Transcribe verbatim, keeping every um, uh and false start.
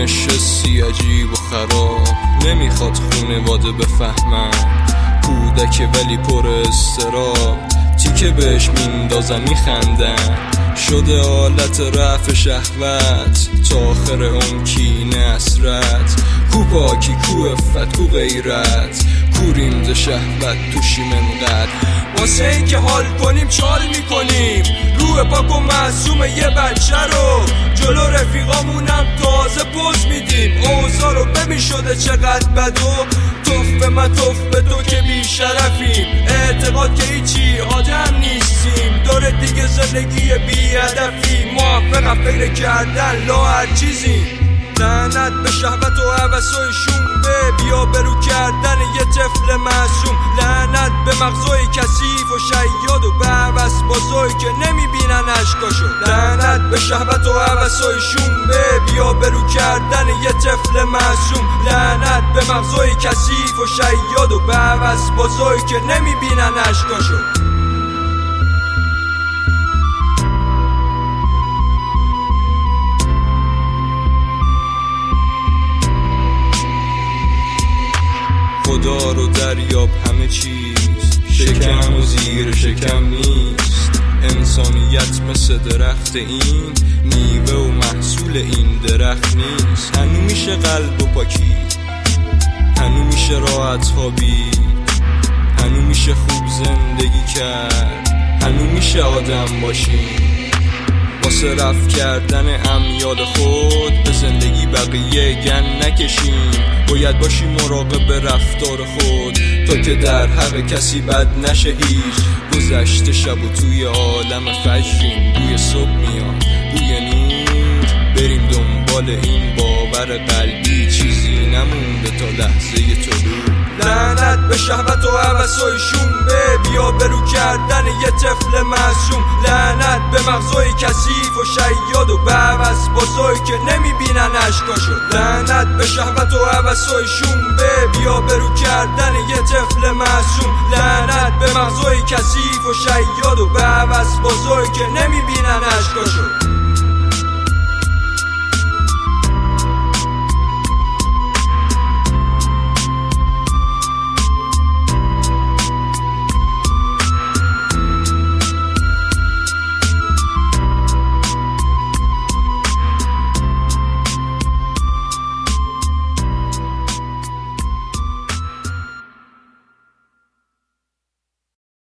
بینش حسی عجیب و خراب، نمیخواد خونواده بفهمن کودک ولی پر استراب، تیکه بهش میندازن میخندن، شده حالت رفع شهوت تا آخر اون کینه حسرت. کو پاکی کو عفت کو غیرت، کو ریمز شهوت توشیم انقدر، واسه این که حال کنیم چال میکنیم، روح پاک و معصوم یه بچه رو جلو رفیقامونم تازه پوز میدیم. اوضاع رو ببین شده چقدر بد و توف به من توف به تو که بیشرفیم، اعتقاد که هیچی آدم نیستیم، داره دیگه زندگی بی هدفی، موفق فکر کردن لا هر چیزی. لعنت به شهوت و هوسای شنبه، بیا برو کردن یه طفل معصوم، لعنت به مغزای کثیف و شیاد و به هوس بازایی که نمیبینن اشکاشو، لعنت به شهوت و هوسای شنبه، بیا برو کردن یه طفل معصوم، لعنت به مغزای کثیف و شیاد و به هوس بازایی که نمیبینن اشکاشو. خدا رو دریاب همه چیز، شکم و زیر شکم نیست، انسانیت مثل درخت این، میوه و محصول این درخت نیست. هنو میشه قلب و پاکی، هنو میشه راحت خوابید، هنو میشه خوب زندگی کرد، هنو میشه آدم باشیم، واسه رفع کردن امیال خود به زندگی بقیه گن نکشیم، باید باشیم مراقب رفتار خود تا که در حق کسی بد نشه هیچ. گذشته شب و توی عالم فجریم، بوی صبح میاد بوی نور، بریم دنبال این باور قلبی، چیزی نمونده تا لحظه طلوع. لعنت به شهوت و هوسای شنبه، بیا برو کردن یه طفل معصوم، لعنت به مغزای کثیف و شیاد و به هوس بازایی که نمیبینن اشکاشو، لعنت به شهوت و هوسای شنبه، بیا برو کردن یه طفل معصوم، لعنت به مغزای کثیف و شیاد و به هوس بازایی که نمیبینن اشکاشو.